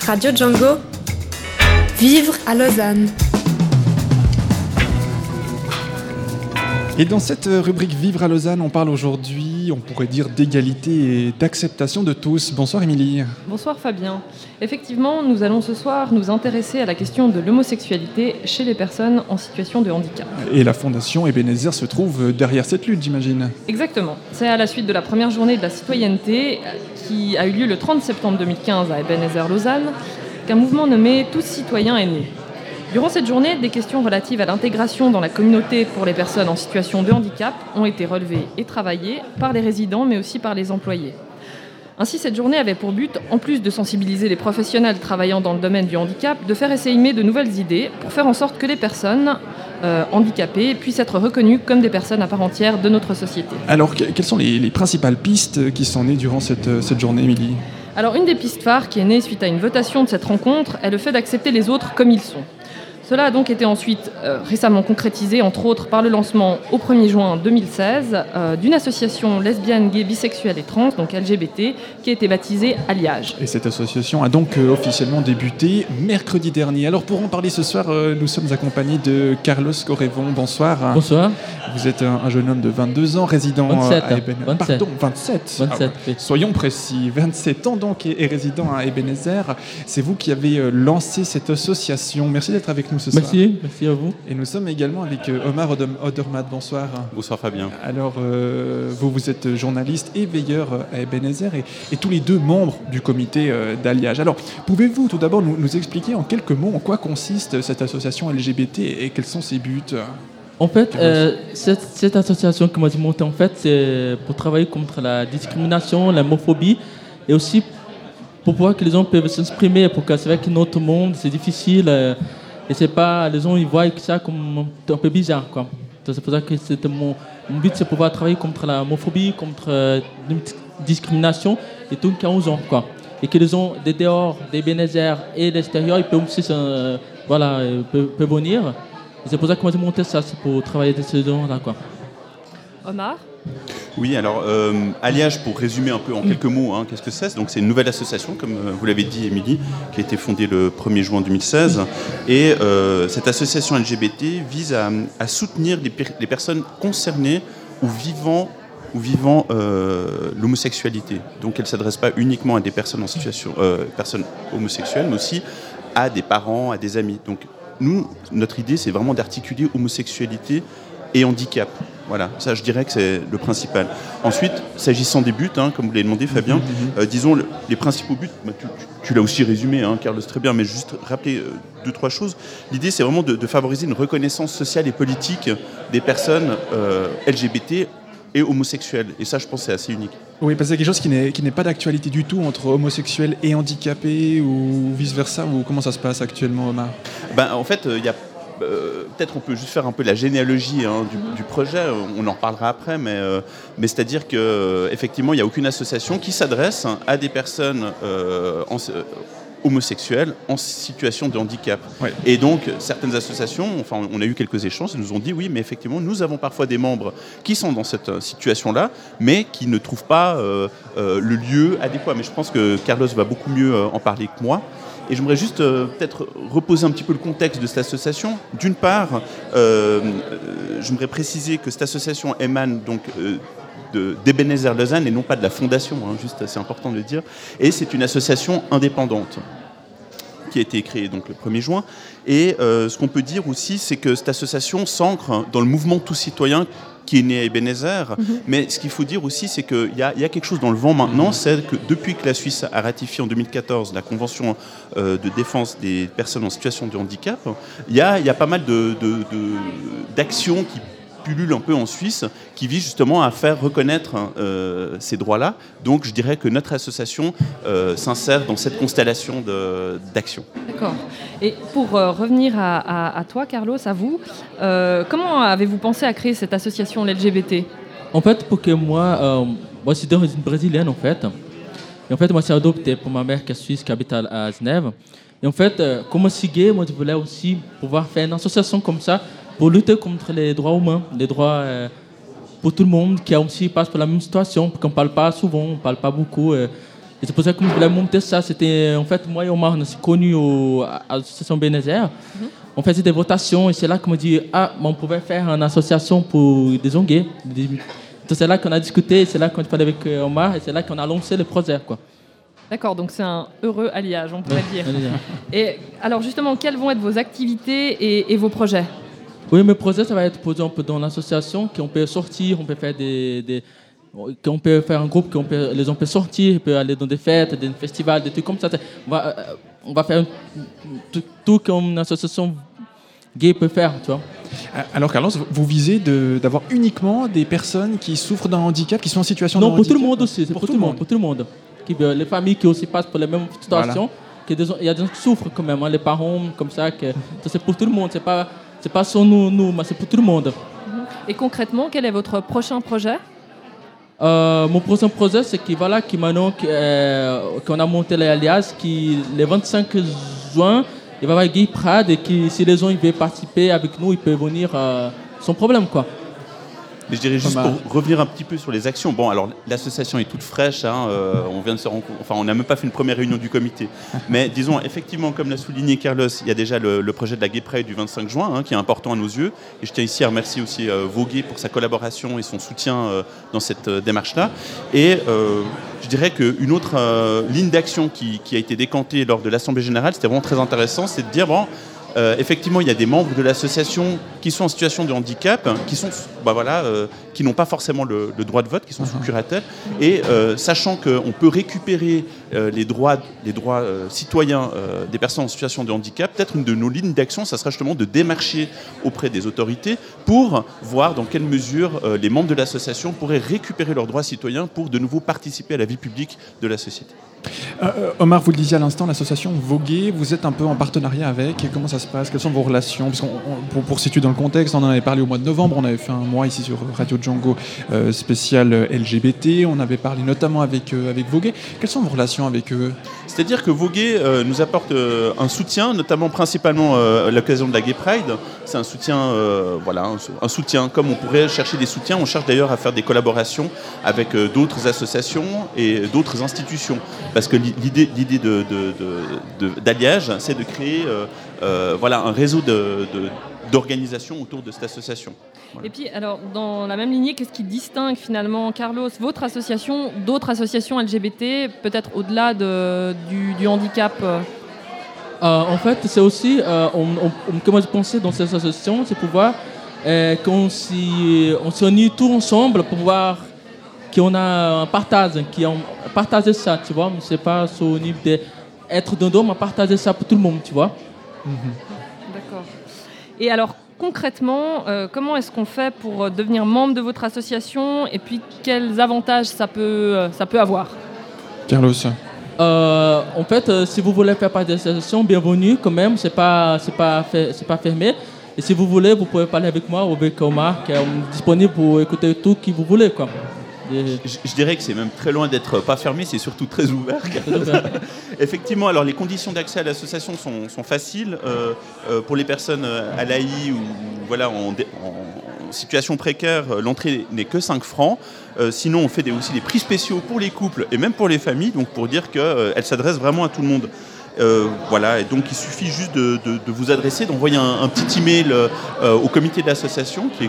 Radio Django. Vivre à Lausanne. Et dans cette rubrique Vivre à Lausanne, on parle aujourd'hui, on pourrait dire, d'égalité et d'acceptation de tous. Bonsoir Émilie. Bonsoir Fabien. Effectivement, nous allons ce soir nous intéresser à la question de l'homosexualité chez les personnes en situation de handicap. Et la Fondation Ebenezer se trouve derrière cette lutte, j'imagine. Exactement. C'est à la suite de la première journée de la citoyenneté qui a eu lieu le 30 septembre 2015 à Ebenezer Lausanne qu'un mouvement nommé Tous citoyens est né. Durant cette journée, des questions relatives à l'intégration dans la communauté pour les personnes en situation de handicap ont été relevées et travaillées par les résidents, mais aussi par les employés. Ainsi, cette journée avait pour but, en plus de sensibiliser les professionnels travaillant dans le domaine du handicap, de faire essaimer de nouvelles idées pour faire en sorte que les personnes handicapées puissent être reconnues comme des personnes à part entière de notre société. Alors, quelles sont les principales pistes qui sont nées durant cette journée, Émilie ? Alors, une des pistes phares qui est née suite à une votation de cette rencontre est le fait d'accepter les autres comme ils sont. Cela a donc été ensuite récemment concrétisé, entre autres, par le lancement au 1er juin 2016 d'une association lesbienne, gay, bisexuelle et trans, donc LGBT, qui a été baptisée Alliage. Et cette association a donc officiellement débuté mercredi dernier. Alors pour en parler ce soir, nous sommes accompagnés de Carlos Correvon. Bonsoir. Bonsoir. Vous êtes un jeune homme de 22 ans, résident 27, à Ebenezer. 27. Pardon, 27. 27 oui. Soyons précis, 27 ans donc et résident à Ebenezer. C'est vous qui avez lancé cette association. Merci d'être avec nous ce soir. Merci à vous. Et nous sommes également avec Omar Odermatt. Bonsoir. Bonsoir Fabien. Alors, vous êtes journaliste et veilleur à Ebenezer et tous les deux membres du comité d'alliage. Alors, pouvez-vous tout d'abord nous expliquer en quelques mots en quoi consiste cette association LGBT et quels sont ses buts ? En fait, cette association que moi j'ai montée, en fait, c'est pour travailler contre la discrimination, l'homophobie et aussi pour pouvoir que les gens peuvent s'exprimer, pour que c'est vrai que notre monde, c'est difficile et c'est pas, les gens ils voient ça comme un peu bizarre, quoi. C'est pour ça que mon but, c'est pouvoir travailler contre la homophobie, contre la discrimination et tout cas aux gens, quoi. Et que les gens des dehors, des Ebenezer et de l'extérieur, ils peuvent aussi peuvent venir. Et c'est pour ça que moi j'ai monté ça, c'est pour travailler de ces gens-là, quoi. Omar ? Oui, alors Alliage, pour résumer un peu en quelques mots, qu'est-ce que c'est ? Donc c'est une nouvelle association, comme vous l'avez dit, Émilie, qui a été fondée le 1er juin 2016. Et cette association LGBT vise à soutenir les personnes concernées ou vivant l'homosexualité. Donc elle ne s'adresse pas uniquement à des personnes en situation personnes homosexuelles, mais aussi à des parents, à des amis. Donc nous, notre idée, c'est vraiment d'articuler homosexualité et handicap. Voilà, ça je dirais que c'est le principal. Ensuite, s'agissant des buts, comme vous l'avez demandé Fabien, disons les principaux buts, tu l'as aussi résumé, Carlos, très bien, mais juste rappeler 2-3 choses. L'idée, c'est vraiment de favoriser une reconnaissance sociale et politique des personnes LGBT et homosexuels. Et ça, je pense, c'est assez unique. Oui, parce que c'est quelque chose qui n'est pas d'actualité du tout entre homosexuels et handicapés ou vice-versa, ou comment ça se passe actuellement, Omar ? En fait, il y a peut-être on peut juste faire un peu la généalogie du projet, on en reparlera après, mais c'est-à-dire qu'effectivement, il n'y a aucune association qui s'adresse à des personnes homosexuels en situation de handicap. Ouais. Et donc, certaines associations, on a eu quelques échanges, ils nous ont dit oui, mais effectivement, nous avons parfois des membres qui sont dans cette situation-là, mais qui ne trouvent pas le lieu adéquat. Mais je pense que Carlos va beaucoup mieux en parler que moi. Et j'aimerais juste peut-être reposer un petit peu le contexte de cette association. D'une part, j'aimerais préciser que cette association émane donc d'Ebenezer Lausanne et non pas de la fondation, juste c'est important de le dire. Et c'est une association indépendante qui a été créée donc le 1er juin. Et ce qu'on peut dire aussi, c'est que cette association s'ancre dans le mouvement Tous citoyens qui est né à Ebenezer. Mais ce qu'il faut dire aussi, c'est qu'il y a quelque chose dans le vent maintenant, c'est que depuis que la Suisse a ratifié en 2014 la Convention de défense des personnes en situation de handicap, il y a pas mal d'actions qui pullulent un peu en Suisse, qui visent justement à faire reconnaître ces droits-là. Donc je dirais que notre association s'insère dans cette constellation d'actions. D'accord. Et pour revenir à toi, Carlos, à vous, comment avez-vous pensé à créer cette association LGBT ? En fait, pour que moi je suis d'origine brésilienne, en fait. Et en fait, moi, je suis adopté pour ma mère qui est suisse, qui habite à Genève. Et en fait, comme gay, moi, je voulais aussi pouvoir faire une association comme ça pour lutter contre les droits humains, les droits pour tout le monde qui aussi passe par la même situation, qu'on ne parle pas souvent, on ne parle pas beaucoup. Et c'est pour ça que je voulais monter ça. C'était, en fait, moi et Omar, on s'est connus à l'association Ebenezer. On faisait des votations et c'est là qu'on m'a dit on pouvait faire une association pour des onguets. Donc c'est là qu'on a discuté, c'est là qu'on a parlé avec Omar et c'est là qu'on a lancé le projet, quoi. D'accord, donc c'est un heureux alliage, on pourrait dire. Et alors justement, quelles vont être vos activités et vos projets? Oui, mes projets, ça va être, par exemple, dans l'association, qu'on peut sortir, on peut faire qu'on peut faire un groupe, les gens peuvent sortir, ils peuvent aller dans des fêtes, des festivals, des trucs comme ça. On va faire tout comme une association gay peut faire, tu vois. Alors Carlos, vous visez d'avoir uniquement des personnes qui souffrent d'un handicap, qui sont en situation de handicap? Non, pour tout le monde aussi, c'est pour tout le monde. Les familles qui aussi passent pour les mêmes situations, il y a des gens qui souffrent quand même, les parents comme ça, c'est pour tout le monde, c'est pas sur nous, mais c'est pour tout le monde. Et concrètement, quel est votre prochain projet? Mon prochain projet, c'est maintenant qu'on a monté l'Alliage, le 25 juin, il va y avoir Gay Pride et si les gens ils veulent participer avec nous, ils peuvent venir sans problème, quoi. Mais je dirais juste pour revenir un petit peu sur les actions. Bon, alors l'association est toute fraîche. On vient de se rencontrer. Enfin, on n'a même pas fait une première réunion du comité. Mais disons, effectivement, comme l'a souligné Carlos, il y a déjà le projet de la Gay Pride du 25 juin, qui est important à nos yeux. Et je tiens ici à remercier aussi Vogué pour sa collaboration et son soutien dans cette démarche-là. Et je dirais qu'une autre ligne d'action qui a été décantée lors de l'Assemblée générale, c'était vraiment très intéressant, c'est de dire effectivement, il y a des membres de l'association qui sont en situation de handicap, qui n'ont pas forcément le droit de vote, qui sont sous curatelle. Et sachant qu'on peut récupérer les droits citoyens des personnes en situation de handicap, peut-être une de nos lignes d'action, ça sera justement de démarcher auprès des autorités pour voir dans quelle mesure les membres de l'association pourraient récupérer leurs droits citoyens pour de nouveau participer à la vie publique de la société. Omar, vous le disiez à l'instant, l'association Vogué, vous êtes un peu en partenariat avec. Comment ça se passe? Quelles sont vos relations? Pour situer dans le contexte, on en avait parlé au mois de novembre, on avait fait un mois ici sur Radio Django spécial LGBT, on avait parlé notamment avec Vogué. Quelles sont vos relations avec eux? C'est-à-dire que Vogué nous apporte un soutien, notamment principalement à l'occasion de la Gay Pride. C'est un soutien, un soutien comme on pourrait chercher des soutiens. On cherche d'ailleurs à faire des collaborations avec d'autres associations et d'autres institutions. Parce que l'idée d'Alliage, c'est de créer un réseau d'organisation autour de cette association. Voilà. Et puis, alors, dans la même lignée, qu'est-ce qui distingue finalement, Carlos, votre association d'autres associations LGBT, peut-être au-delà du handicap? En fait, c'est aussi, comment je pensais dans cette association, c'est pouvoir qu'on s'unit tous ensemble pour voir qu'on a un partager ça, tu vois, mais c'est pas au niveau d'être dedans, mais partager ça pour tout le monde, tu vois. D'accord. Et alors, concrètement, comment est-ce qu'on fait pour devenir membre de votre association et puis quels avantages ça peut avoir? Carlos. En fait, si vous voulez faire partie de l'association, bienvenue quand même, c'est pas fermé. Et si vous voulez, vous pouvez parler avec moi ou avec Omar, qui est disponible pour écouter tout ce que vous voulez, quoi. Je dirais que c'est même très loin d'être pas fermé, c'est surtout très ouvert. Effectivement, alors les conditions d'accès à l'association sont faciles pour les personnes à l'AI ou en situation précaire. L'entrée n'est que 5 francs. Sinon, on fait aussi des prix spéciaux pour les couples et même pour les familles, donc pour dire qu'elle s'adresse vraiment à tout le monde. Et donc il suffit juste de vous adresser, d'envoyer un petit email au comité de l'association qui est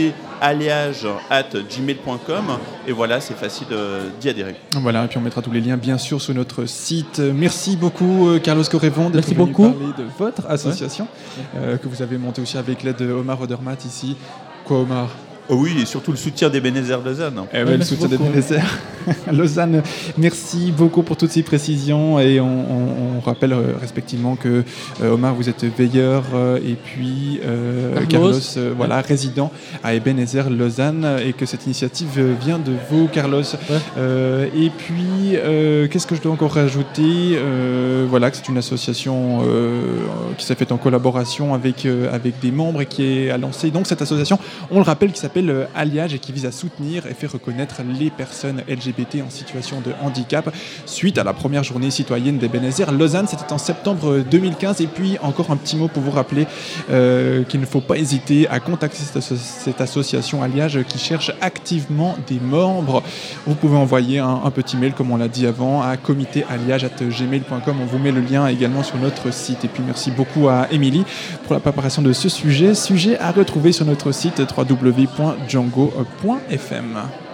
comitéalliage@gmail.com et voilà, c'est facile d'y adhérer. Voilà, et puis on mettra tous les liens bien sûr sur notre site. Merci beaucoup Carlos Correvon d'être venu parler de votre association que vous avez montée aussi avec l'aide de Omar Odermatt ici. Quoi Omar? Oh oui, et surtout le soutien d'Ebenezer Lausanne. Le soutien d'Ebenezer Lausanne. Merci beaucoup pour toutes ces précisions. Et on rappelle respectivement que Omar, vous êtes veilleur et puis Carlos, résident à Ebenezer Lausanne et que cette initiative vient de vous, Carlos. Et puis, qu'est-ce que je dois encore rajouter? Que c'est une association qui s'est faite en collaboration avec des membres et qui a lancé donc cette association, on le rappelle, qui s'appelle s'appelle Alliage et qui vise à soutenir et faire reconnaître les personnes LGBT en situation de handicap. Suite à la première journée citoyenne d'Ebenezer Lausanne, c'était en septembre 2015. Et puis encore un petit mot pour vous rappeler qu'il ne faut pas hésiter à contacter cette association Alliage qui cherche activement des membres. Vous pouvez envoyer un petit mail, comme on l'a dit avant, à comitéalliage@gmail.com. On vous met le lien également sur notre site. Et puis merci beaucoup à Émilie pour la préparation de ce sujet à retrouver sur notre site www.django.fm.